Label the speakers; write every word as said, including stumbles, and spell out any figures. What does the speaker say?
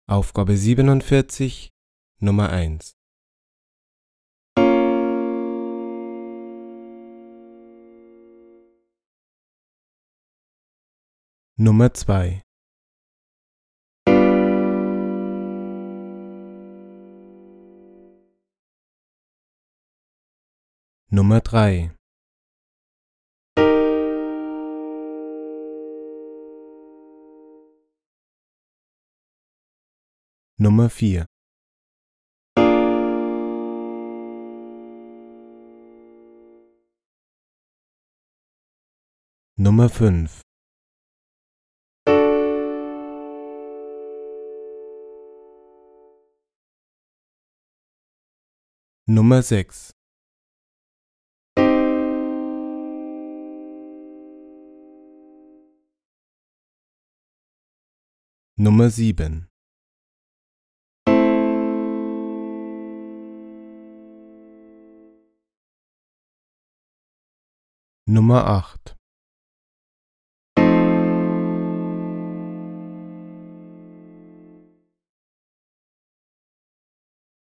Speaker 1: Aufgabe siebenundvierzig, Nummer eins. Nummer zwei. Nummer drei. Nummer vier. Nummer fünf. Nummer sechs. Nummer sieben. Nummer acht.